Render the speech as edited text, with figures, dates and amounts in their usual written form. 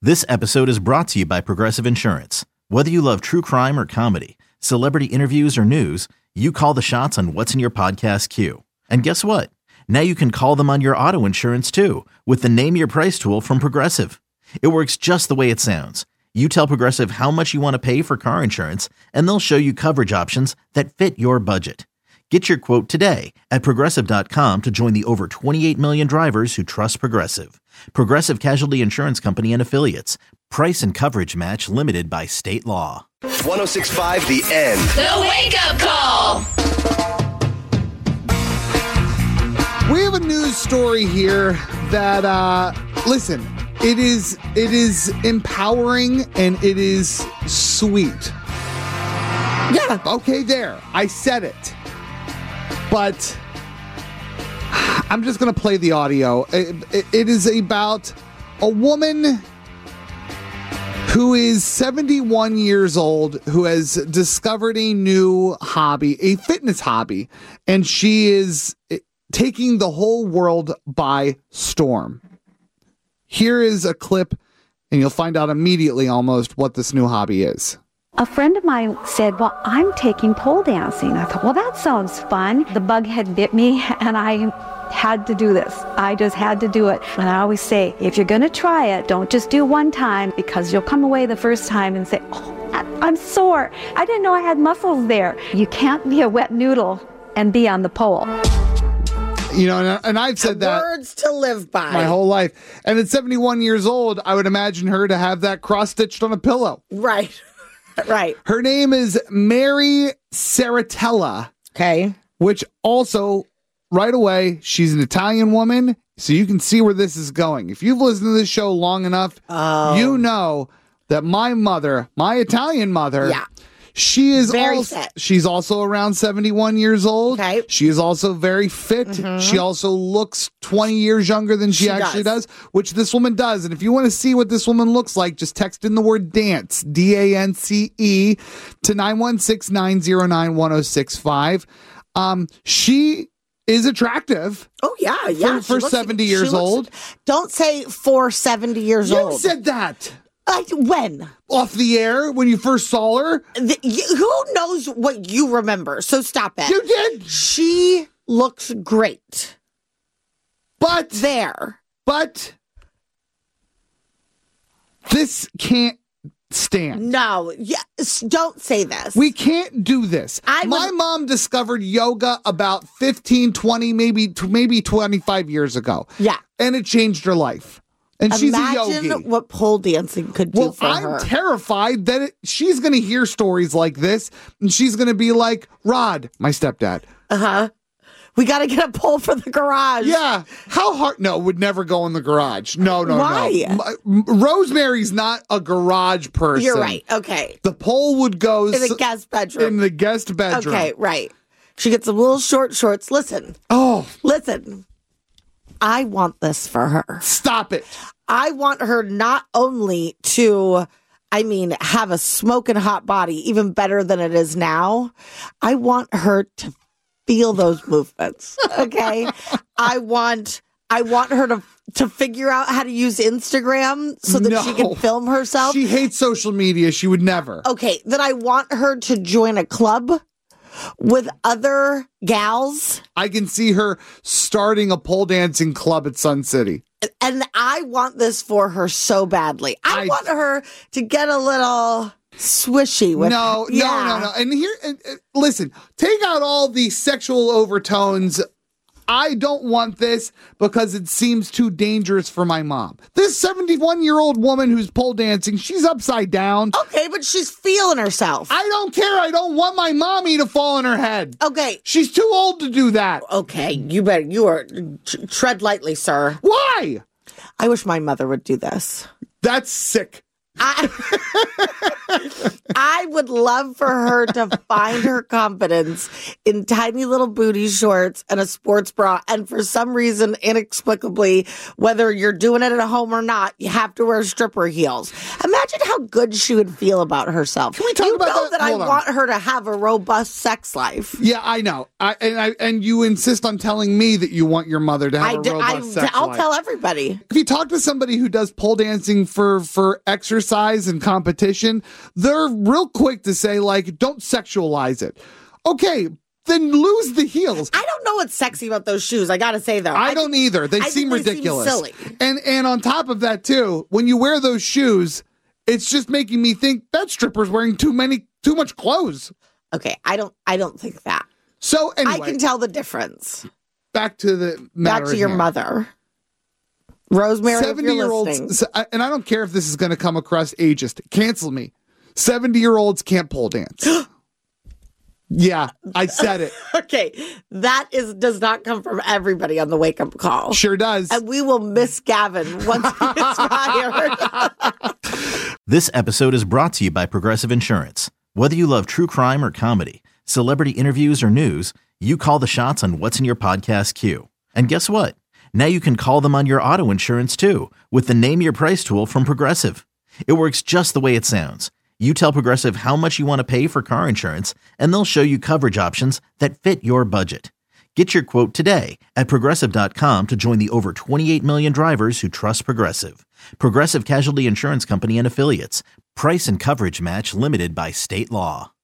This episode is brought to you by Progressive Insurance. Whether you love true crime or comedy, celebrity interviews or news, you call the shots on what's in your podcast queue. And guess what? Now you can call them on your auto insurance too with the Name Your Price tool from Progressive. It works just the way it sounds. You tell Progressive how much you want to pay for car insurance, and they'll show you coverage options that fit your budget. Get your quote today at Progressive.com to join the over 28 million drivers who trust Progressive. Progressive Casualty Insurance Company and Affiliates. Price and coverage match limited by state law. 106.5 The End. The Wake Up Call. We have a news story here that, listen, it is empowering and it is sweet. Yeah, okay, there. I said it. But I'm just going to play the audio. It is about a woman who is 71 years old, who has discovered a new hobby, a fitness hobby, and she is taking the whole world by storm. Here is a clip, and you'll find out immediately almost what this new hobby is. A friend of mine said, well, I'm taking pole dancing. I thought, well, that sounds fun. The bug had bit me, and I had to do this. I just had to do it. And I always say, if you're going to try it, don't just do one time, because you'll come away the first time and say, oh, I'm sore. I didn't know I had muscles there. You can't be a wet noodle and be on the pole. You know, and I've said that words to live by my whole life. And at 71 years old, I would imagine her to have that cross-stitched on a pillow. Right. Right. Her name is Mary Saratella. Okay. Which also, right away, she's an Italian woman, so you can see where this is going. If you've listened to this show long enough, you know that my mother, my Italian mother, she is very also fit. She's also around 71 years old. Okay. She is also very fit. Mm-hmm. She also looks 20 years younger than she actually does, which this woman does. And if you want to see what this woman looks like, just text in the word dance, DANCE, to 916-909-1065. She is attractive. Oh, yeah. For 70 years old. Don't say for 70 years old. You said that. When? Off the air, when you first saw her? Who knows what you remember? So stop it. You did. She looks great. But this can't stand. No. Yes, don't say this. We can't do this. My mom discovered yoga about 15, 20, maybe 25 years ago. Yeah. And it changed her life. And she's a yogi. Imagine what pole dancing could do for her. I'm terrified that she's going to hear stories like this, and she's going to be like, Rod, my stepdad. We got to get a pole for the garage. Yeah. How hard? No, would never go in the garage. No. Why? Rosemary's not a garage person. You're right. Okay. The pole would go in the guest bedroom. In the guest bedroom. Okay, right. She gets some little short shorts. Listen. I want this for her. Stop it. I want her not only to, have a smoking hot body, even better than it is now. I want her to feel those movements. Okay. I want her to figure out how to use Instagram so that she can film herself. She hates social media. She would never. Okay. Then I want her to join a club with other gals. I can see her starting a pole dancing club at Sun City. And I want this for her so badly. I want her to get a little swishy with No. And here, listen, take out all the sexual overtones. I don't want this because it seems too dangerous for my mom. This 71-year-old woman who's pole dancing, she's upside down. Okay, but she's feeling herself. I don't care. I don't want my mommy to fall on her head. Okay. She's too old to do that. Okay, you are tread lightly, sir. Why? I wish my mother would do this. That's sick. I would love for her to find her confidence in tiny little booty shorts and a sports bra. And for some reason, inexplicably, whether you're doing it at home or not, you have to wear stripper heels. Imagine how good she would feel about herself. Can we talk about that? I Hold on. want her to have a robust sex life. Yeah, I know. And you insist on telling me that you want your mother to have a robust sex I'll life. tell everybody. If you talk to somebody who does pole dancing for exercise and competition, they're real quick to say, like, don't sexualize it. Okay, then lose the heels. I don't know what's sexy about those shoes. I gotta say though, I don't either. They I seem think they ridiculous. Seem silly. And on top of that too, when you wear those shoes, it's just making me think that stripper's wearing too much clothes. Okay, I don't think that. So anyway, I can tell the difference. back to the matter Back to at your hand. mother. Rosemary, if you're 70-year-olds, listening. and I don't care if this is going to come across ageist. Cancel me. 70-year-olds can't pole dance. Yeah, I said it. Okay, that does not come from everybody on the wake up call. Sure does. And we will miss Gavin once he gets fired. This episode is brought to you by Progressive Insurance. Whether you love true crime or comedy, celebrity interviews or news, you call the shots on what's in your podcast queue. And guess what? Now you can call them on your auto insurance too with the Name Your Price tool from Progressive. It works just the way it sounds. You tell Progressive how much you want to pay for car insurance, and they'll show you coverage options that fit your budget. Get your quote today at Progressive.com to join the over 28 million drivers who trust Progressive. Progressive Casualty Insurance Company and Affiliates. Price and coverage match limited by state law.